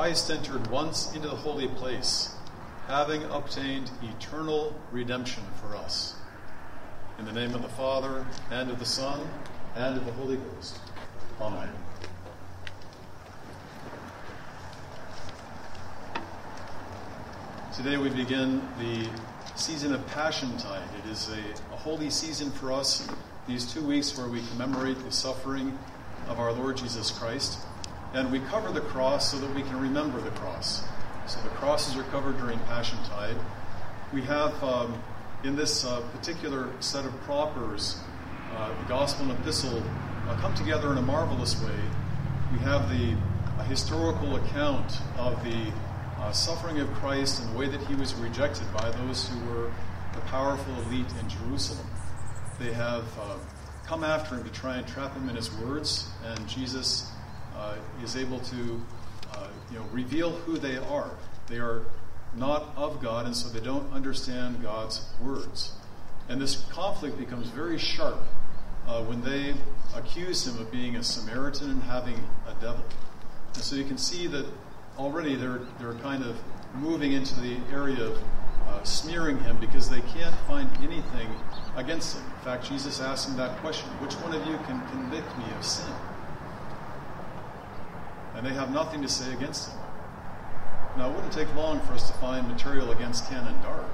Christ entered once into the holy place, having obtained eternal redemption for us. In the name of the Father, and of the Son, and of the Holy Ghost. Amen. Today we begin the season of Passiontide. It is a holy season for us, these 2 weeks where we commemorate the suffering of our Lord Jesus Christ. And we cover the cross so that we can remember the cross. So the crosses are covered during Passiontide. We have, in this particular set of propers, the Gospel and Epistle come together in a marvelous way. We have a historical account of the suffering of Christ and the way that he was rejected by those who were the powerful elite in Jerusalem. They have come after him to try and trap him in his words, and Jesus is able to reveal who they are. They are not of God, and so they don't understand God's words. And this conflict becomes very sharp when they accuse him of being a Samaritan and having a devil. And so you can see that already they're kind of moving into the area of smearing him because they can't find anything against him. In fact, Jesus asked him that question, which one of you can convict me of sin? And they have nothing to say against him. Now, it wouldn't take long for us to find material against Ken and Dart,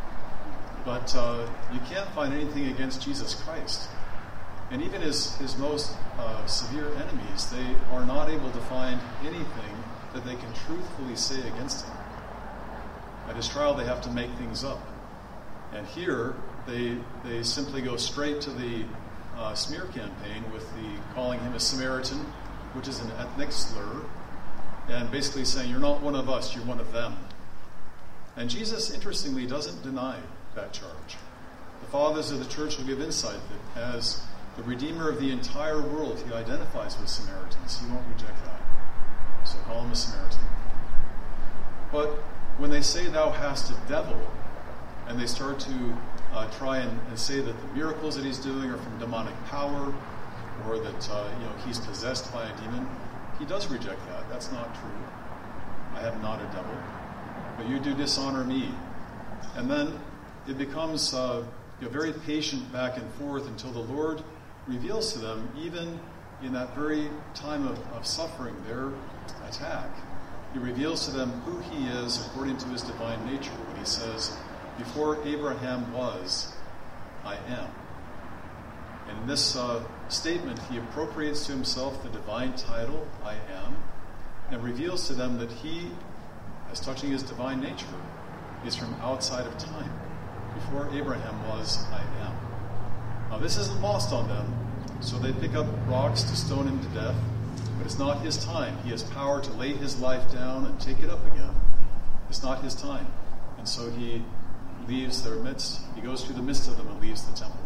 but you can't find anything against Jesus Christ. And even his most severe enemies, they are not able to find anything that they can truthfully say against him. At his trial, they have to make things up. And here, they simply go straight to the smear campaign with the calling him a Samaritan, which is an ethnic slur, and basically saying, you're not one of us, you're one of them. And Jesus, interestingly, doesn't deny that charge. The fathers of the church will give insight that as the Redeemer of the entire world, he identifies with Samaritans. He won't reject that. So call him a Samaritan. But when they say, thou hast a devil, and they start to try and say that the miracles that he's doing are from demonic power, or that he's possessed by a demon, he does reject that. That's not true. I have not a devil, but you do dishonor me. And then it becomes very patient back and forth until the Lord reveals to them, even in that very time of suffering, their attack. He reveals to them who he is according to his divine nature when he says, before Abraham was, I am. And in this statement, he appropriates to himself the divine title, I am, and reveals to them that he, as touching his divine nature, is from outside of time. Before Abraham was, I am. Now, this isn't lost on them, so they pick up rocks to stone him to death, but it's not his time. He has power to lay his life down and take it up again. It's not his time. And so he leaves their midst. He goes through the midst of them and leaves the temple.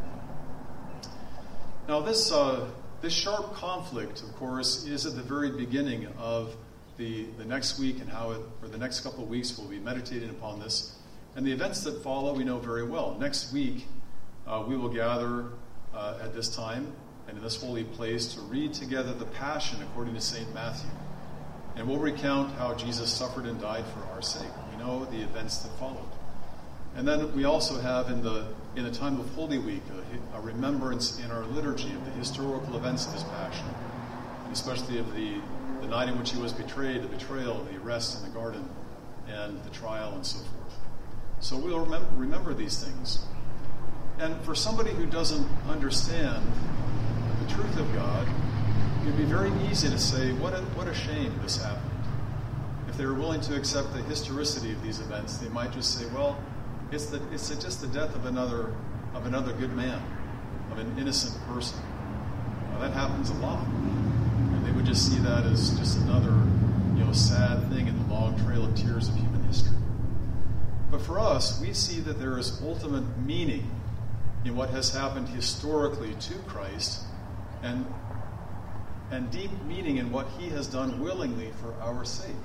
Now, this sharp conflict, of course, is at the very beginning of the next week and for the next couple of weeks we'll be meditating upon this. And the events that follow we know very well. Next week we will gather at this time and in this holy place to read together the Passion according to St. Matthew. And we'll recount how Jesus suffered and died for our sake. We know the events that followed. And then we also have in the time of Holy Week a remembrance in our liturgy of the historical events of his Passion, and especially of the night in which he was betrayed, the betrayal, the arrest in the garden, and the trial and so forth. So we'll remember these things. And for somebody who doesn't understand the truth of God, it would be very easy to say, what a shame this happened. If they were willing to accept the historicity of these events, they might just say, well, it's just the death of another good man, of an innocent person. Now, that happens a lot. And they would just see that as just another sad thing in the long trail of tears of human history. But for us, we see that there is ultimate meaning in what has happened historically to Christ, and deep meaning in what he has done willingly for our sake.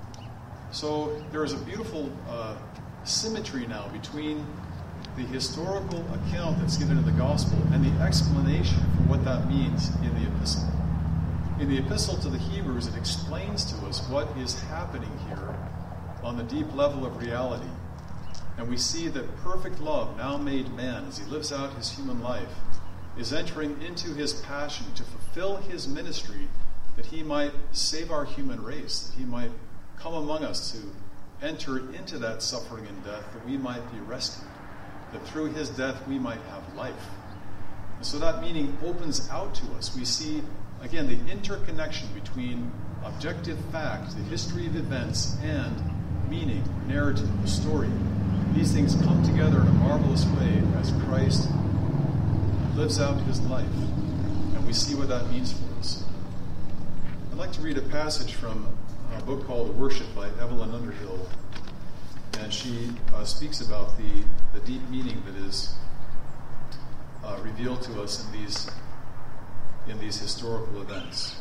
So there is a beautiful symmetry now between the historical account that's given in the Gospel and the explanation for what that means in the Epistle. in the epistle to the Hebrews, it explains to us what is happening here on the deep level of reality. And we see that perfect love, now made man, as he lives out his human life, is entering into his passion to fulfill his ministry, that he might save our human race, that he might come among us to enter into that suffering and death, that we might be rescued, that through his death we might have life. And so that meaning opens out to us. We see, again, the interconnection between objective fact, the history of events, and meaning, narrative, story. These things come together in a marvelous way as Christ lives out his life, and we see what that means for us. I'd like to read a passage from a book called Worship by Evelyn Underhill, and she speaks about the deep meaning that is revealed to us in these historical events.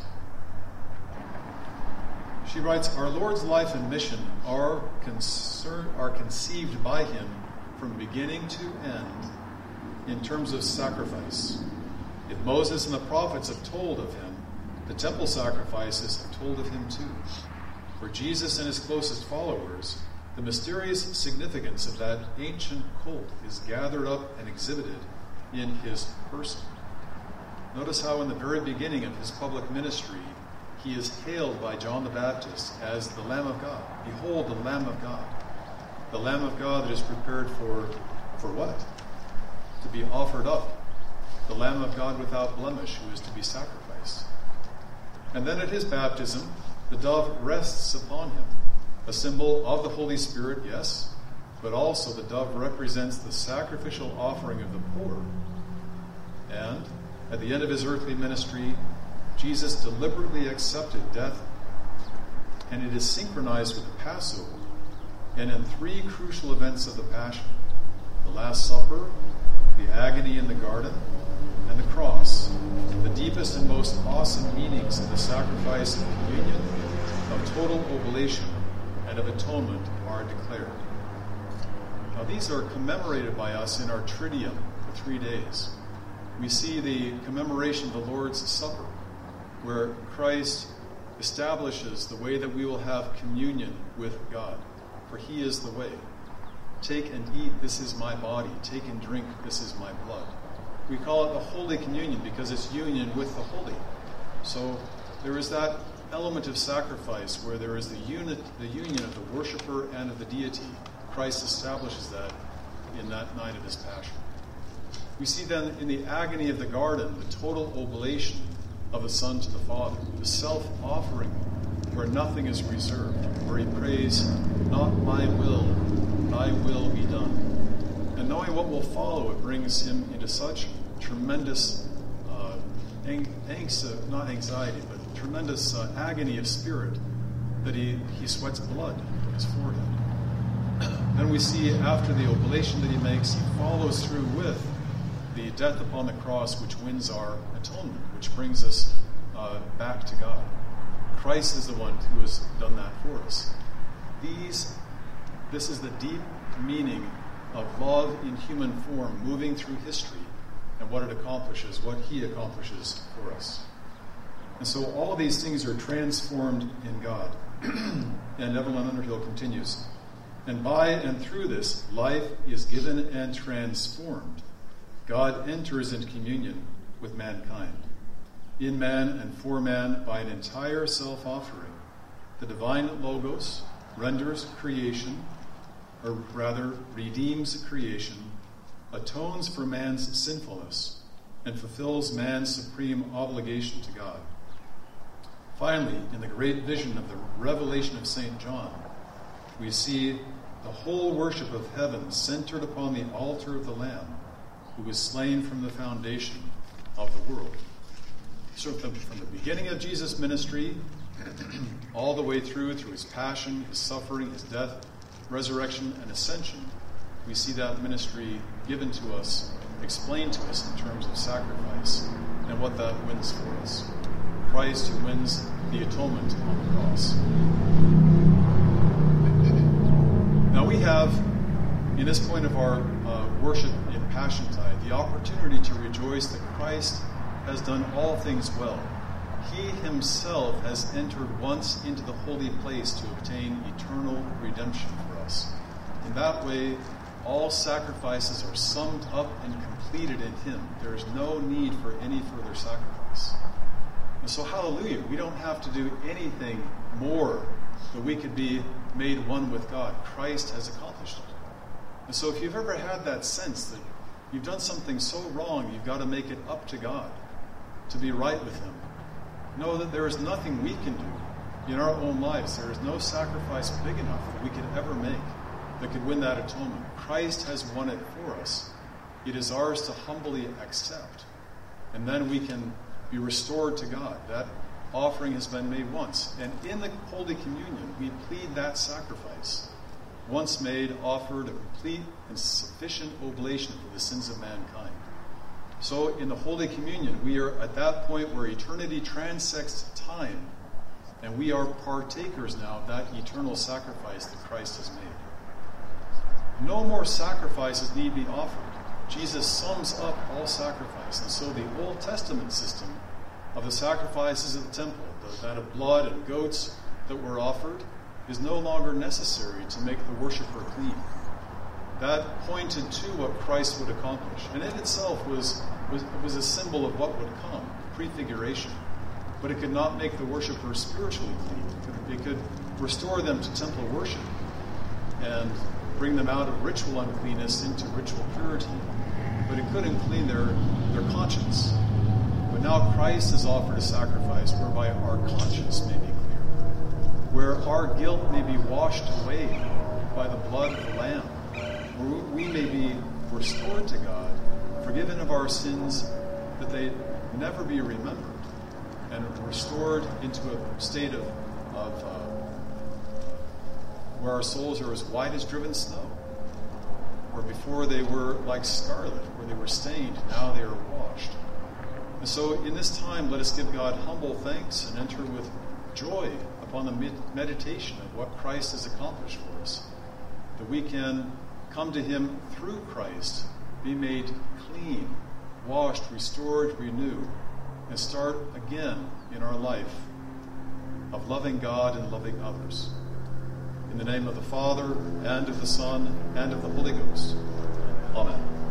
She writes, "Our Lord's life and mission are conceived by him from beginning to end in terms of sacrifice. If Moses and the prophets have told of him, the temple sacrifices have told of him too. For Jesus and his closest followers, the mysterious significance of that ancient cult is gathered up and exhibited in his person." Notice how in the very beginning of his public ministry, he is hailed by John the Baptist as the Lamb of God. Behold, the Lamb of God. The Lamb of God that is prepared for what? To be offered up. The Lamb of God without blemish, who is to be sacrificed. And then at his baptism, the dove rests upon him. A symbol of the Holy Spirit, yes, but also the dove represents the sacrificial offering of the poor. And at the end of his earthly ministry, Jesus deliberately accepted death, and it is synchronized with the Passover, and in three crucial events of the Passion: the Last Supper, the agony in the garden, and the cross. The deepest and most awesome meanings of the sacrifice of communion, of total oblation, and of atonement are declared. Now these are commemorated by us in our Triduum for 3 days. We see the commemoration of the Lord's Supper, where Christ establishes the way that we will have communion with God, for he is the way. Take and eat, this is my body. Take and drink, this is my blood. We call it the Holy Communion because it's union with the holy. So there is that element of sacrifice where there is the union of the worshiper and of the deity. Christ establishes that in that night of his passion. We see then in the agony of the garden the total oblation of the Son to the Father, the self-offering where nothing is reserved, where he prays, "Not my will, thy will be done." And knowing what will follow, it brings him into such tremendous tremendous agony of spirit that he sweats blood from his forehead. Then we see after the oblation that he makes, he follows through with the death upon the cross, which wins our atonement, which brings us back to God. Christ is the one who has done that for us. This is the deep meaning of love in human form moving through history and what it accomplishes, what he accomplishes for us. And so all of these things are transformed in God. And Evelyn Underhill continues, "And by and through this, life is given and transformed. God enters into communion with mankind. In man and for man, by an entire self-offering, the divine Logos renders creation, or rather redeems creation, atones for man's sinfulness, and fulfills man's supreme obligation to God. Finally, in the great vision of the revelation of St. John, we see the whole worship of heaven centered upon the altar of the Lamb, who was slain from the foundation of the world." So from the beginning of Jesus' ministry, all the way through his passion, his suffering, his death, resurrection, and ascension, we see that ministry given to us, explained to us in terms of sacrifice, and what that wins for us. Christ who wins the atonement on the cross. Now we have, in this point of our worship in Passiontide, the opportunity to rejoice that Christ has done all things well. He himself has entered once into the holy place to obtain eternal redemption for us. In that way, all sacrifices are summed up and completed in him. There is no need for any further sacrifice. And so, hallelujah, we don't have to do anything more that we could be made one with God. Christ has accomplished it. And so if you've ever had that sense that you've done something so wrong, you've got to make it up to God to be right with him, know that there is nothing we can do in our own lives. There is no sacrifice big enough that we could ever make that could win that atonement. Christ has won it for us. It is ours to humbly accept. And then we can be restored to God. That offering has been made once. And in the Holy Communion, we plead that sacrifice. Once made, offered a complete and sufficient oblation for the sins of mankind. So in the Holy Communion, we are at that point where eternity transects time, and we are partakers now of that eternal sacrifice that Christ has made. No more sacrifices need be offered. Jesus sums up all sacrifice. And so the Old Testament system of the sacrifices of the temple, that of blood and goats that were offered, is no longer necessary to make the worshiper clean. That pointed to what Christ would accomplish. And it itself was a symbol of what would come, prefiguration. But it could not make the worshiper spiritually clean. It could restore them to temple worship and bring them out of ritual uncleanness into ritual purity. But it couldn't clean their conscience. But now Christ has offered a sacrifice whereby our conscience may be clear, where our guilt may be washed away by the blood of the Lamb, where we may be restored to God, forgiven of our sins, that they never be remembered, and restored into a state of where our souls are as white as driven snow, where before they were like scarlet, where they were stained, now they are washed. And so in this time, let us give God humble thanks and enter with joy upon the meditation of what Christ has accomplished for us, that we can come to him through Christ, be made clean, washed, restored, renewed, and start again in our life of loving God and loving others. In the name of the Father, and of the Son, and of the Holy Ghost. Amen.